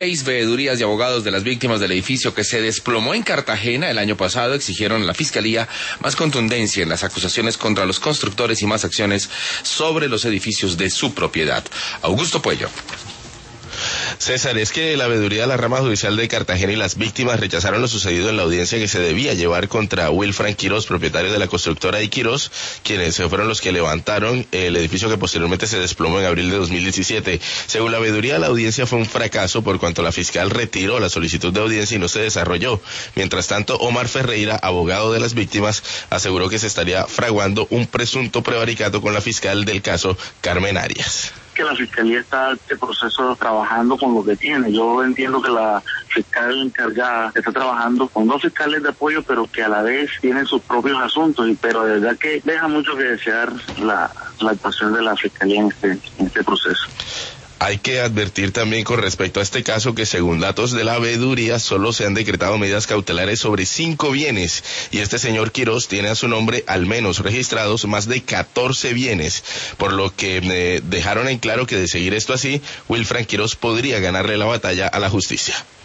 Seis veedurías y abogados de las víctimas del edificio que se desplomó en Cartagena el año pasado exigieron a la Fiscalía más contundencia en las acusaciones contra los constructores y más acciones sobre los edificios de su propiedad. Augusto Puello. César, es que la veeduría de la rama judicial de Cartagena y las víctimas rechazaron lo sucedido en la audiencia que se debía llevar contra Wilfran Quirós, propietario de la constructora de Quirós, quienes fueron los que levantaron el edificio que posteriormente se desplomó en abril de 2017. Según la veeduría, la audiencia fue un fracaso por cuanto la fiscal retiró la solicitud de audiencia y no se desarrolló. Mientras tanto, Omar Ferreira, abogado de las víctimas, aseguró que se estaría fraguando un presunto prevaricato con la fiscal del caso, Carmen Arias. Que la Fiscalía está en este proceso trabajando con lo que tiene. Yo entiendo que la fiscal encargada está trabajando con dos fiscales de apoyo, pero que a la vez tienen sus propios asuntos, pero de verdad que deja mucho que desear la actuación de la Fiscalía en este proceso. Hay que advertir también con respecto a este caso que según datos de la veeduría solo se han decretado medidas cautelares sobre 5 bienes y este señor Quirós tiene a su nombre al menos registrados más de 14 bienes, por lo que dejaron en claro que de seguir esto así, Wilfran Quirós podría ganarle la batalla a la justicia.